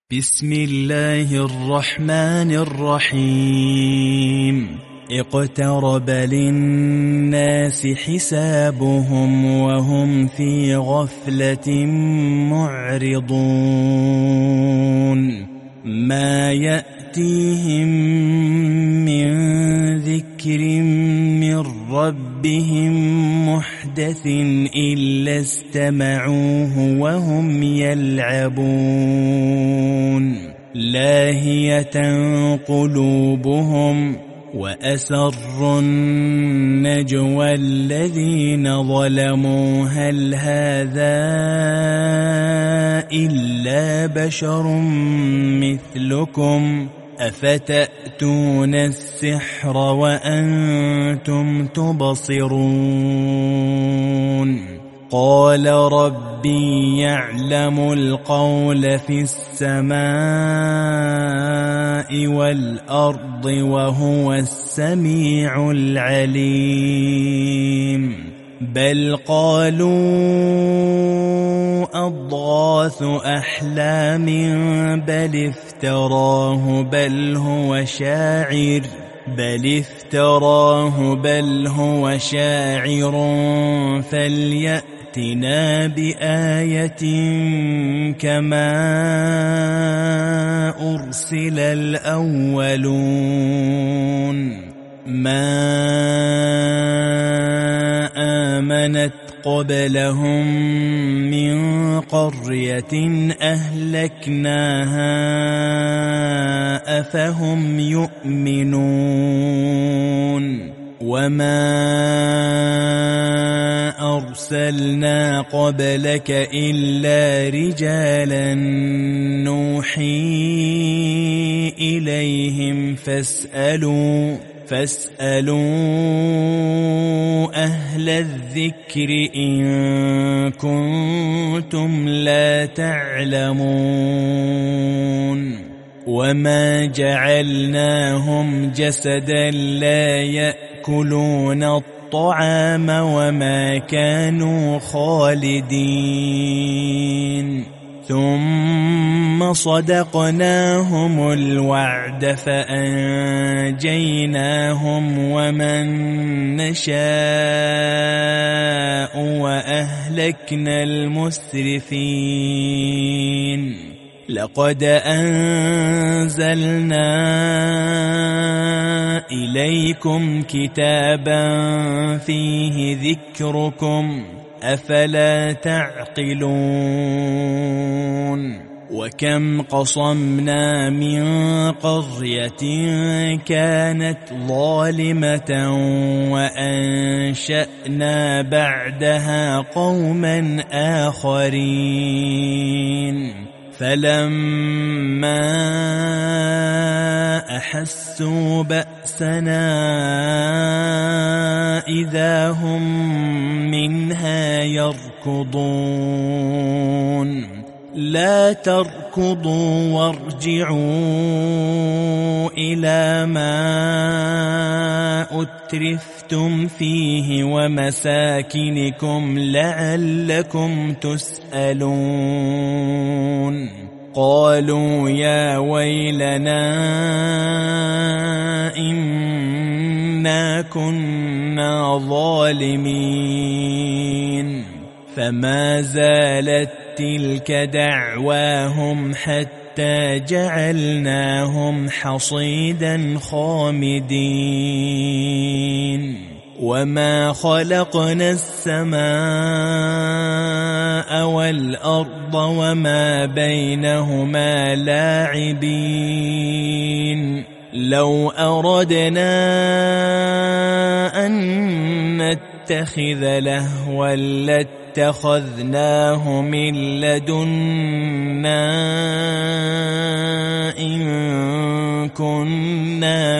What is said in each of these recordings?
بسم الله الرحمن الرحيم. اقترب للناس حسابهم وهم في غفلة معرضون ما يأتيهم من ذكر من ربهم محدث إلا استمعوه وهم يلعبون لاهية قلوبهم وأسروا النجوى الذين ظلموا هل هذا إلا بشر مثلكم أفتأتون السحر وأنتم تبصرون قال ربي يعلم القول في السماء والأرض وهو السميع العليم بل قالوا أضغاث أحلام بل افتراه بل هو شاعر فليأتنا بآية كما أرسل الأولون ما آمنت قبلهم من قرية أهلكناها أفهم يؤمنون وما أرسلنا قبلك إلا رجالا نوحي إليهم فاسألوا أهل الذكر إن كنتم لا تعلمون وما جعلناهم جسدا لا يأكلون الطعام وما كانوا خالدين ثم صدقناهم الوعد فأنجيناهم ومن نشاء وأهلكنا المسرفين لقد أنزلنا إليكم كتابا فيه ذكركم أفلا تعقلون وكم قصمنا من قرية كانت ظالمة وأنشأنا بعدها قوما آخرين فلما أحسوا بأسنا إذا هم منها يركضون لا تركضوا وارجعوا إلى ما أترفتم فيه ومساكنكم لعلكم تسألون قالوا يا ويلنا إنا كنا ظالمين فما زالت تلك دعواهم حتى جعلناهم حصيدا خامدين وما خلقنا السماء والأرض وما بينهما لاعبين لو أردنا أن نتخذ لهوا لاتخذناه من لدنا إن كنا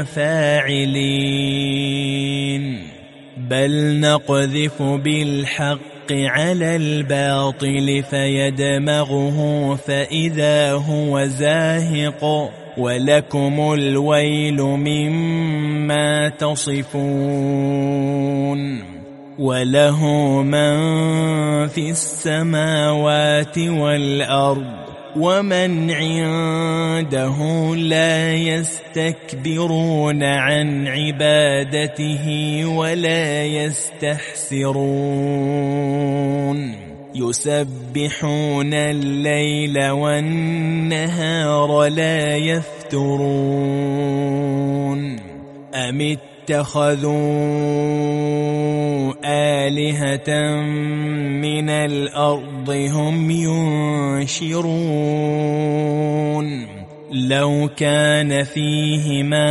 فاعلين بل نقذف بالحق على الباطل فيدمغه فإذا هو زاهق ولكم الويل مما تصفون وله من في السماوات والأرض ومن عنده لا يستكبرون عن عبادته ولا يستحسرون يسبحون الليل والنهار لا يفترون أم اتخذوا آلهة من الأرض هم ينشرون لو كان فيهما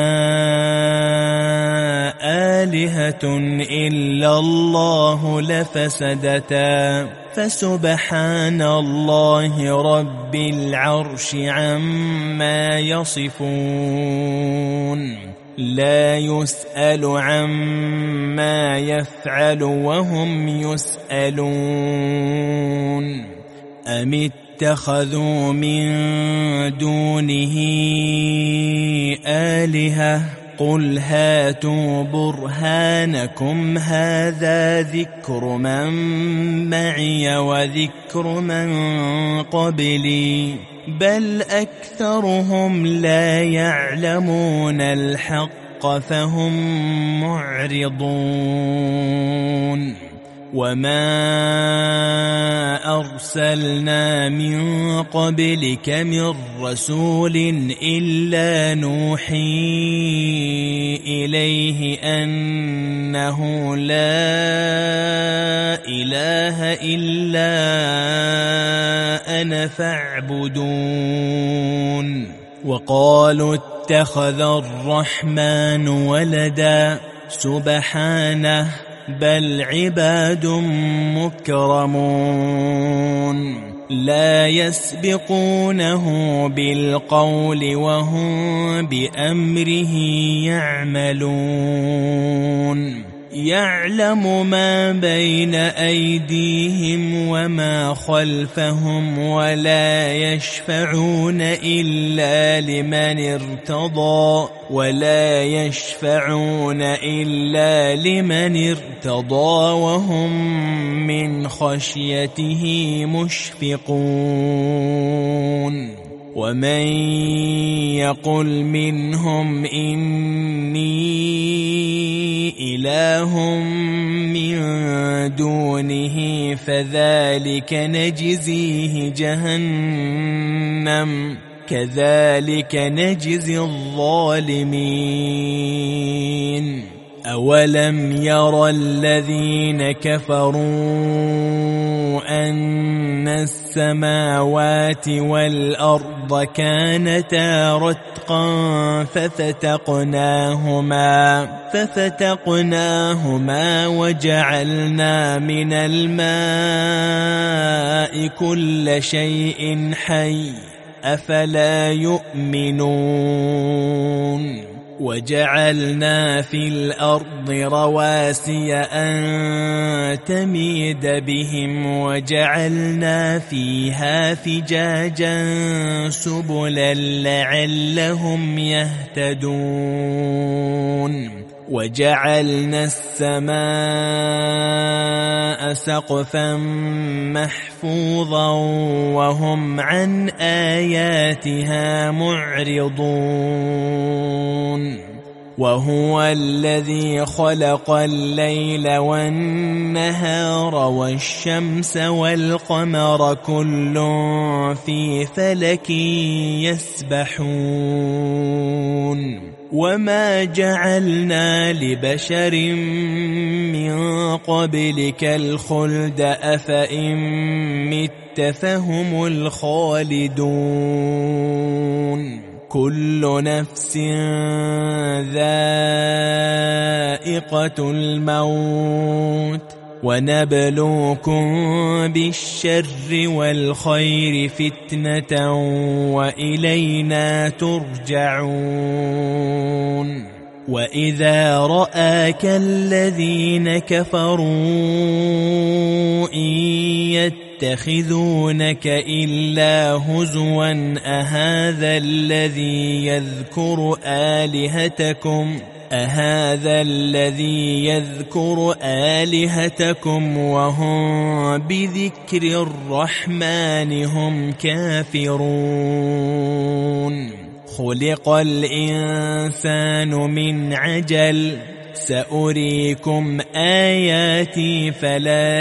آلهة إلا الله لفسدتا فسبحان الله رب العرش عما يصفون لا يسأل عما يفعل وهم يسألون أم اتخذوا من دونه آلهة قل هاتوا برهانكم هذا ذكر من معي وذكر من قبلي بل أكثرهم لا يعلمون الحق فهم معرضون وما أرسلنا من قبلك من رسول إلا نوحي إليه أنه لا إله إلا أنا فاعبدون وقالوا اتخذ الرحمن ولدا سبحانه بل عباد مكرمون لا يسبقونه بالقول وهم بأمره يعملون يعلم ما بين أيديهم وما خلفهم ولا يشفعون إلا لمن ارتضى وهم من خشيته مشفقون ومن يقل منهم إني إله من دونه فذلك نجزيه جهنم كذلك نجزي الظالمين أولم يرى الذين كفروا أن السماوات والأرض كانتا رتقا ففتقناهما وجعلنا من الماء كل شيء حي أفلا يؤمنون وجعلنا في الأرض رواسي أن تميد بهم وجعلنا فيها فجاجا سبلا لعلهم يهتدون وجعلنا السماء سقفا محفوظا وهم عن آياتها معرضون وهو الذي خلق الليل والنهار والشمس والقمر كل في فلك يسبحون وما جعلنا لبشر من قبلك الخلد أفإن مت فهم الخالدون كل نفس ذائقة الموت ونبلوكم بالشر والخير فتنة وإلينا ترجعون وإذا رآك الذين كفروا إن يتخذونك إلا هزوا أهذا الذي يذكر آلهتكم أهذا الذي يذكر آلهتكم وهم بذكر الرحمن هم كافرون خلق الإنسان من عجل سأريكم آياتي فلا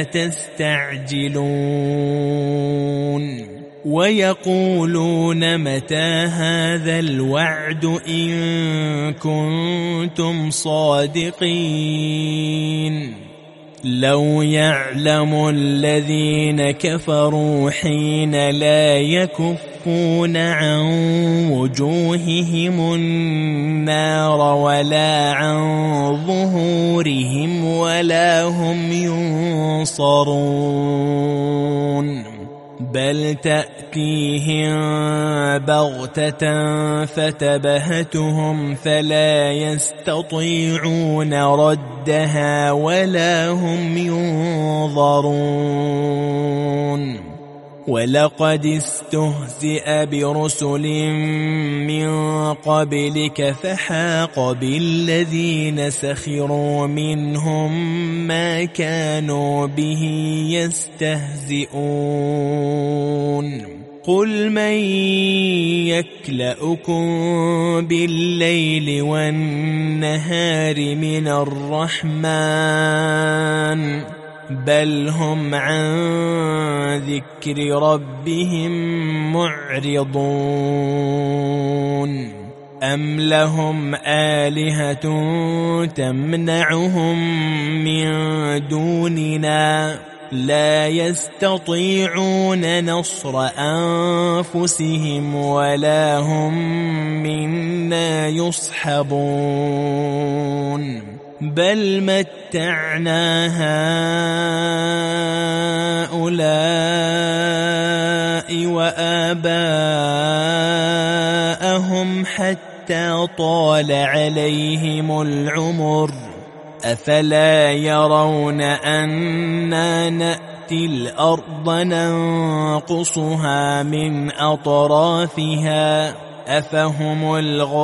تستعجلون ويقولون متى هذا الوعد إن كنتم صادقين لو يعلم الذين كفروا حين لا يكفون عن وجوههم النار ولا عن ظهورهم ولا هم ينصرون بل تأتيهم بغتة فتبهتهم فلا يستطيعون ردها ولا هم ينظرون ولقد استهزئ برسل من قبلك فحاق بالذين سخروا منهم ما كانوا به يستهزئون قل من يكلؤكم بالليل والنهار من الرحمن بل هم عن ذكر ربهم معرضون أم لهم آلهة تمنعهم من دوننا لا يستطيعون نصر أنفسهم ولا هم منا يصحبون بل متعنا هؤلاء وآباءهم حتى طال عليهم العمر أفلا يرون أنا نأتي الأرض ننقصها من أطرافها أفهم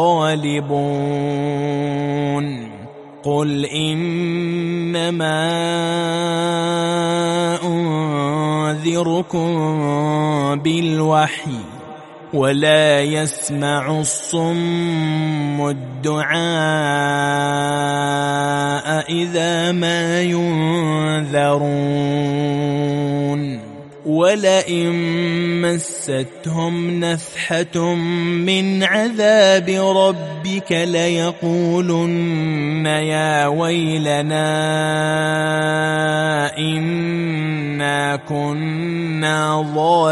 الغالبون قل إنما أنذركم بالوحي ولا يسمع الصم الدعاء إذا ما ينذرون ولئن مستهم نفحة من عذاب ربك ليقولن يا ويلنا إنا كنا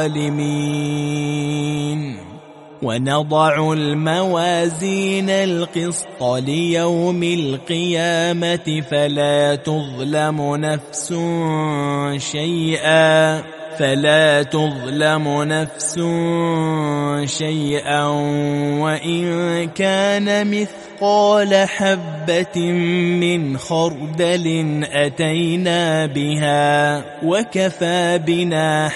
ظالمين ونضع الموازين القسط ليوم القيامة فلا تظلم نفس شيئا وإن كان مثقال حبة من خردل أتينا بها وكفى بنا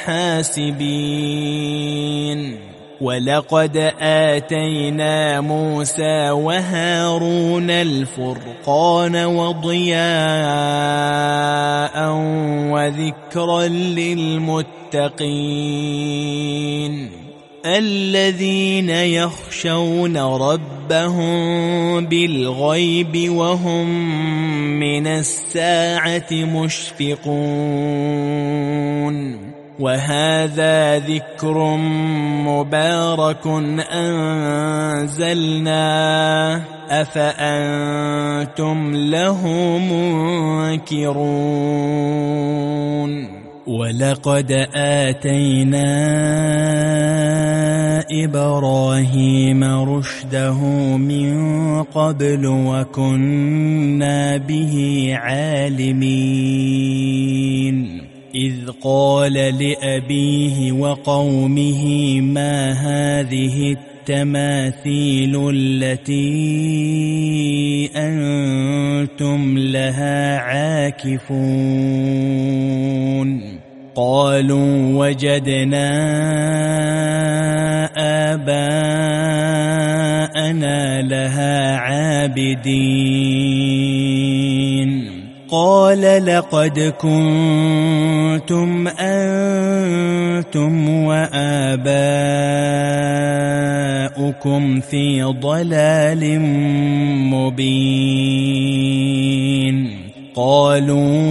حاسبين ولقد آتينا موسى وهارون الفرقان وضياء وذكرا للمتقين الذين يخشون ربهم بالغيب وهم من الساعة مشفقون وهذا ذكر مبارك أنزلناه أفأنتم له منكرون ولقد آتينا إبراهيم رشده من قبل وكنا به عالمين إذ قال لأبيه وقومه ما هذه التماثيل التي أنتم لها عاكفون قالوا وجدنا آباءنا أنا لها عابدين قال لقد كنتم أنتم وآباؤكم في ضلال مبين قالوا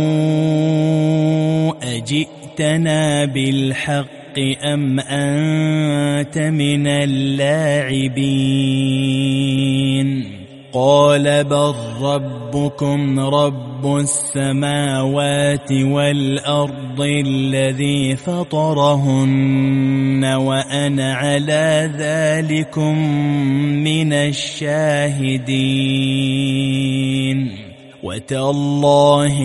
أجئتنا بالحق أم أنت من اللاعبين قال بل ربكم رب السماوات والأرض الذي فطرهن وأنا على ذلكم من الشاهدين وتالله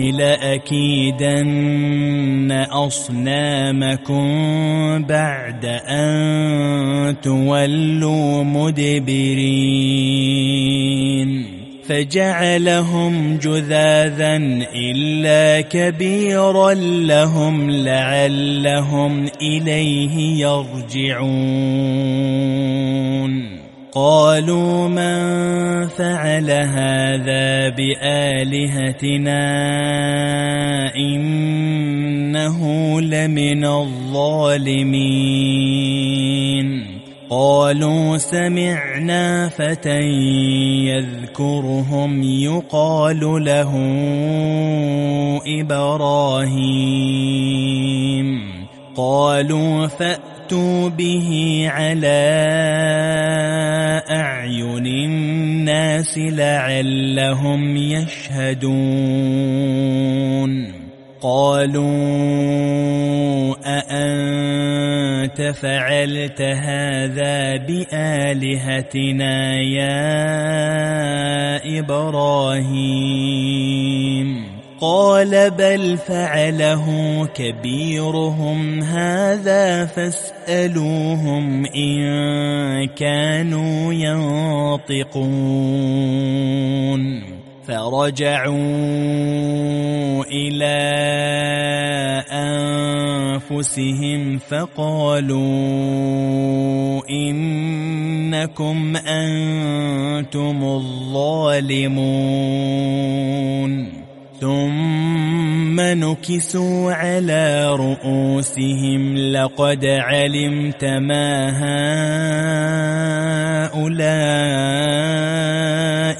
لأكيدن أصنامكم بعد أن تولوا مدبرين فجعلهم جذاذا إلا كبيرا لهم لعلهم إليه يرجعون قالوا من فعل هذا بآلهتنا إنه لمن الظالمين قالوا سمعنا فتى يذكرهم يقال له إبراهيم قالوا فأتوا به على أعين الناس لعلهم يشهدون قالوا أأنت فعلت هذا بآلهتنا يا إبراهيم قال بل فعله كبيرهم هذا فاسألوهم إن كانوا ينطقون فرجعوا إلى أنفسهم فقالوا إنكم أنتم الظالمون ثم نكسوا على رؤوسهم لقد علمت ما هؤلاء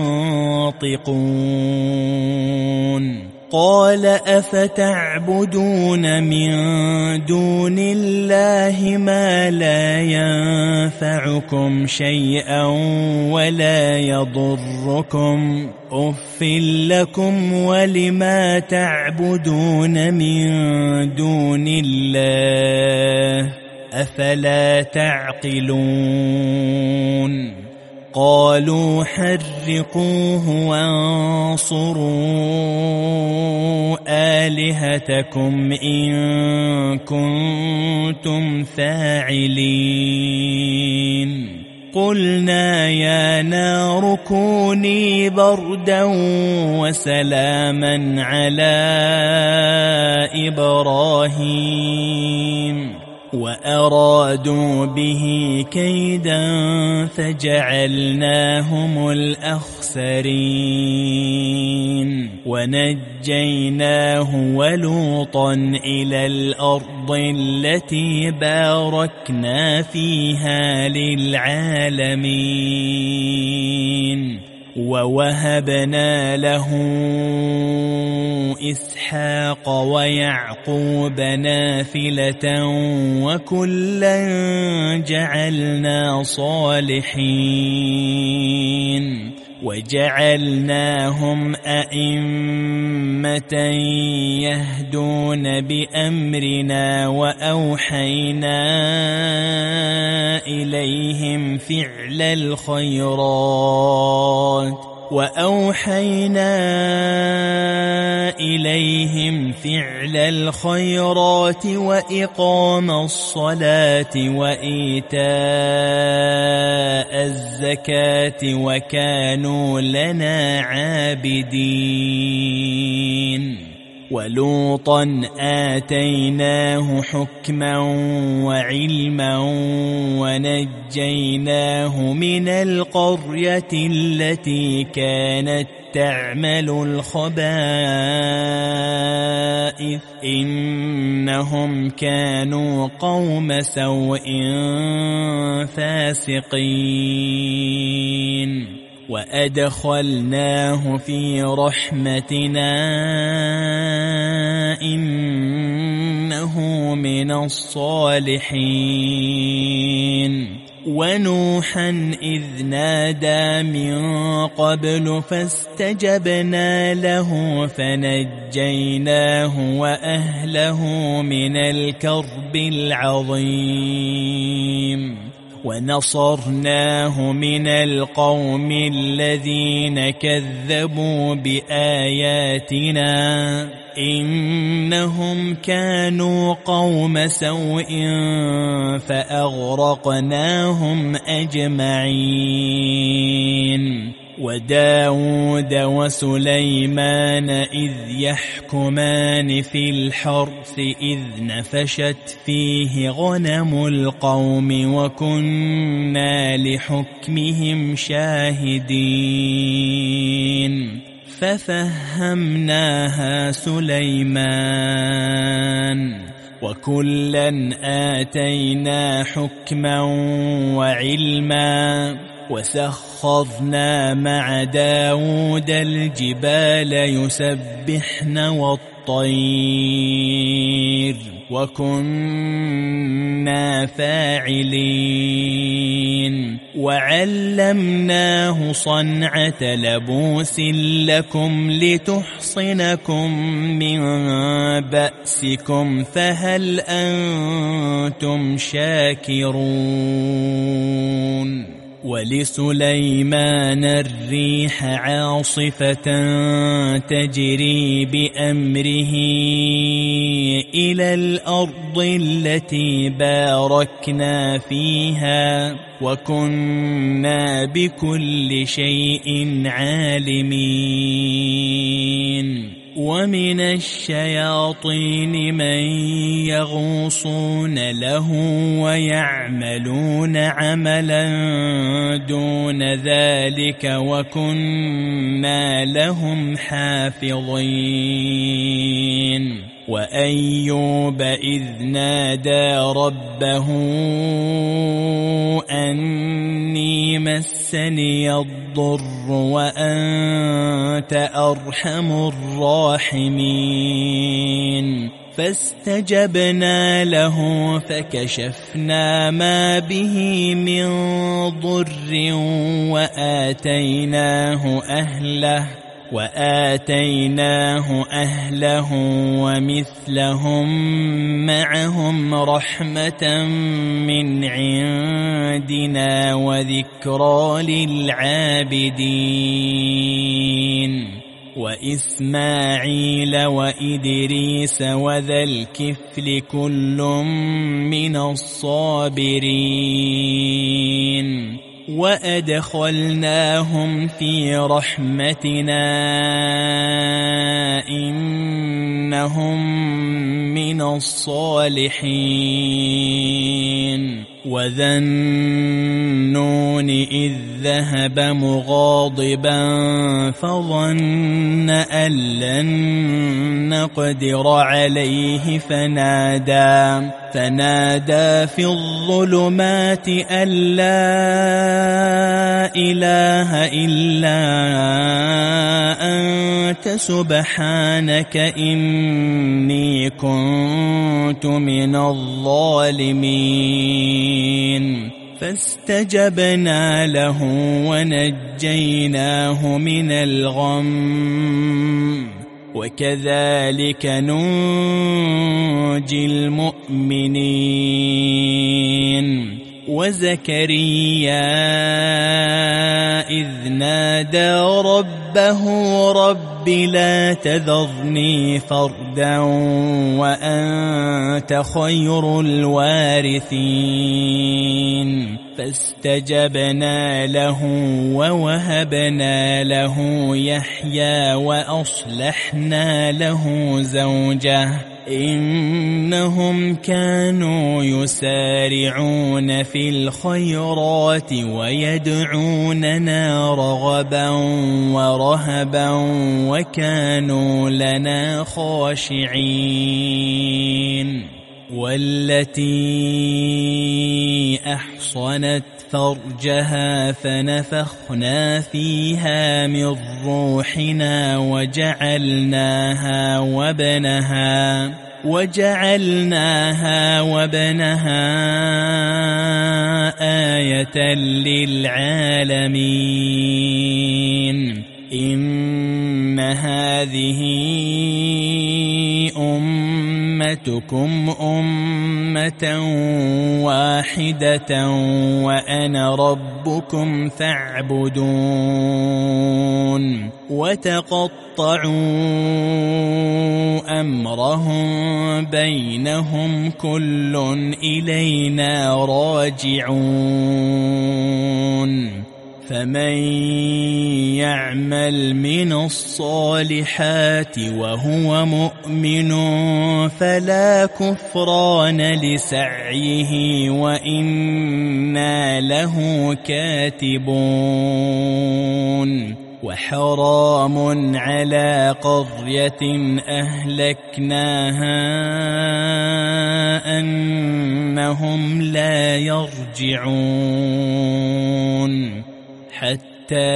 ينطقون قال أفتعبدون من دون الله ما لا ينفعكم شيئا ولا يضركم أف لكم ولما تعبدون من دون الله أفلا تعقلون قالوا حرقوه وانصروا آلهتكم إن كنتم فاعلين قلنا يا نار كوني بردا وسلاما على إبراهيم وأرادوا به كيدا فجعلناهم الأخسرين ونجيناه ولوطا إلى الأرض التي باركنا فيها للعالمين ووهبنا له إسحاق ويعقوب نافلة وكلا جعلنا صالحين وجعلناهم أئمة يهدون بأمرنا وأوحينا إليهم فعل الخيرات وإقام الصلاة وإيتاء الزكاة وكانوا لنا عابدين ولوطا آتيناه حكما وعلما ونجيناه من القرية التي كانت تعمل الخبائث إنهم كانوا قوم سوء فاسقين وأدخلناه في رحمتنا إنه من الصالحين ونوحا إذ نادى من قبل فاستجبنا له فنجيناه وأهله من الكرب العظيم ونصرناه من القوم الذين كذبوا بآياتنا إنهم كانوا قوم سوء فأغرقناهم أجمعين وداود وسليمان إذ يحكمان في الحرث إذ نفشت فيه غنم القوم وكنا لحكمهم شاهدين ففهمناها سليمان وكلا آتينا حكما وعلما وسخرنا مع داود الجبال يسبحن والطير وكنا فاعلين وعلمناه صنعة لبوس لكم لتحصنكم من بأسكم فهل أنتم شاكرون ولسليمان الريح عاصفة تجري بأمره إلى الأرض التي باركنا فيها وكنا بكل شيء عالمين ومن الشياطين من يغوصون له ويعملون عملا دون ذلك وكنا لهم حافظين وأيوب إذ نادى ربه أني مسني الضر وأنت أرحم الراحمين فاستجبنا له فكشفنا ما به من ضر وآتيناه أهله ومثلهم معهم رحمة من عندنا وذكرى للعابدين وإسماعيل وإدريس وذا الكفل كل من الصابرين وأدخلناهم في رحمتنا إنهم من الصالحين وذا النون إذ ذهب مغاضبا فظن أن لن نقدر عليه فنادى في الظلمات أن لا إله إلا أنت سبحانك إني كنت من الظالمين فاستجبنا له ونجيناه من الغم وكذلك ننجي المؤمنين وزكريا إذ نادى ربه رب لا تذرني فردا وأنت خير الوارثين فاستجبنا له ووهبنا له يحيى وأصلحنا له زوجه إنهم كانوا يسارعون في الخيرات ويدعوننا رغبا ورهبا وكانوا لنا خاشعين والتي أحصنت فرجها فنفخنا فيها من روحنا وجعلناها وابنها آية للعالمين إن هذه أمتكم أمة واحدة وأنا ربكم فاعبدون وتقطعوا أمرهم بينهم كل إلينا راجعون فمن يعمل من الصالحات وهو مؤمن فلا كفران لسعيه وإنا له كاتبون وحرام على قرية أهلكناها أنهم لا يرجعون حتى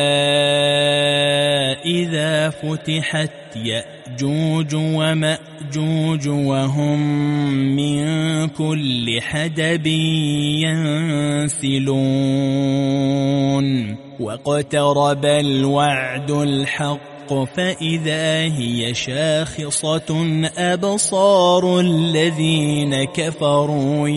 إذا فتحت يأجوج ومأجوج وهم من كل حدب ينسلون واقترب الوعد الحق فإذا هي شاخصة أبصار الذين كفروا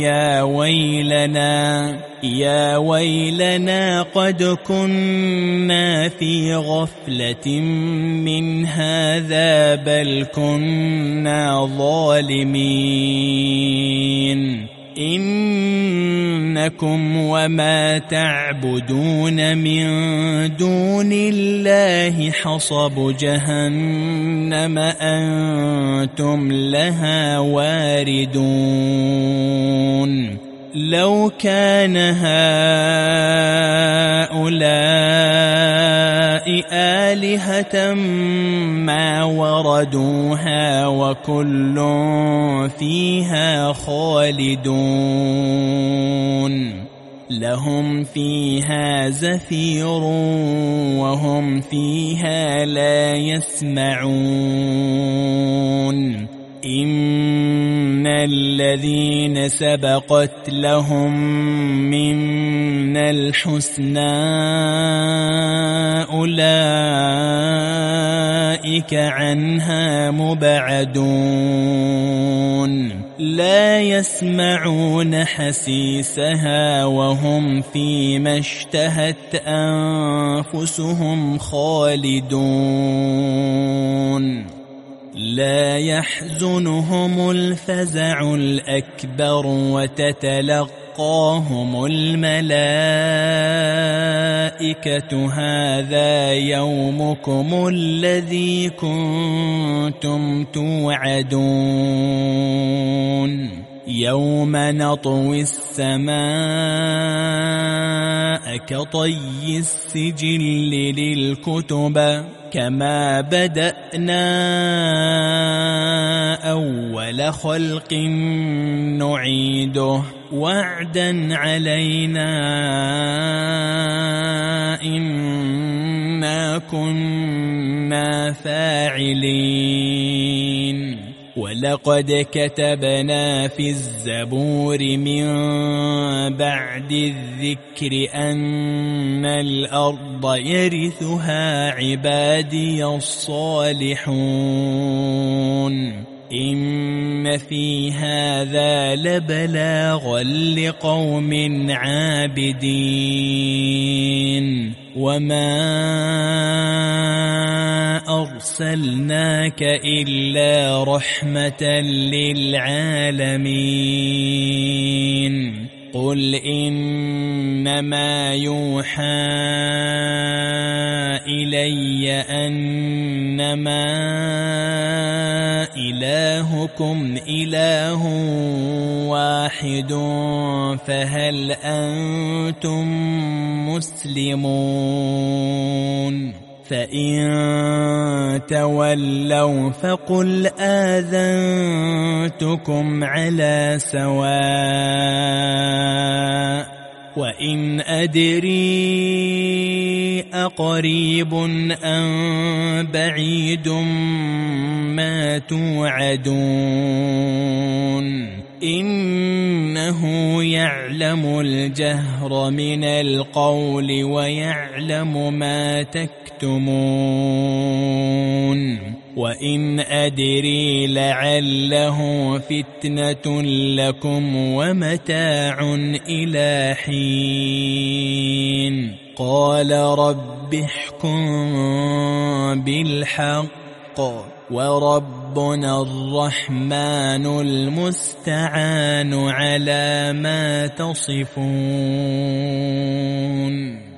يا ويلنا قد كنا في غفلة من هذا بل كنا ظالمين إنكم وما تعبدون من دون الله حصب جهنم أنتم لها واردون لو كان هؤلاء آلهة ما وردوها وكل فيها خالدون لهم فيها زفير وهم فيها لا يسمعون إن الذين سبقت لهم منا الحسنى أولئك عنها مبعدون لا يسمعون حسيسها وهم فيما اشتهت أنفسهم خالدون لا يحزنهم الفزع الأكبر وتتلقاهم الملائكة هذا يومكم الذي كنتم توعدون يوم نطوي السماء كطي السجل للكتب كما بدأنا أول خلق نعيده وعدا علينا إنا كنا فاعلين ولقد كتبنا في الزبور من بعد الذكر أن الأرض يرثها عبادي الصالحون إن في هذا لبلاغا لقوم عابدين وما أرسلناك إلا رحمة للعالمين قل إنما يوحى إلي أنما إلهكم إله واحد فهل أنتم مسلمون فإن تولوا فقل آذنتكم على سواء وإن أدري أقريب أم بعيد ما توعدون إنه يعلم الجهر من القول ويعلم ما تكتمون وإن أدري لعله فتنة لكم ومتاع إلى حين قال رب احكم بالحق وربنا الرحمن المستعان على ما تصفون.